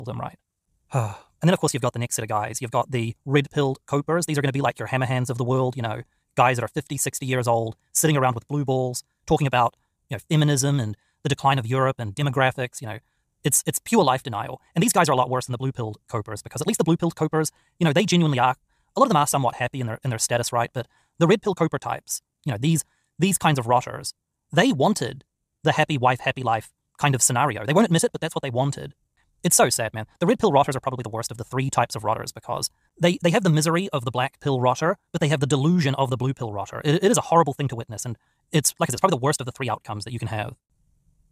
them, right? And then, of course, you've got the next set of guys. You've got the red-pilled copers. These are going to be like your hammerhands of the world, guys that are 50, 60 years old, sitting around with blue balls, talking about, feminism and the decline of Europe and demographics, It's pure life denial. And these guys are a lot worse than the blue-pilled copers, because at least the blue-pilled copers, they genuinely are, a lot of them are somewhat happy in their status, right? But the red-pill coper types, these kinds of rotters, they wanted the happy wife, happy life kind of scenario. They won't admit it, but that's what they wanted. It's so sad, man. The red pill rotters are probably the worst of the three types of rotters, because they have the misery of the black pill rotter, but they have the delusion of the blue pill rotter. It is a horrible thing to witness, and it's, like I said, it's probably the worst of the three outcomes that you can have.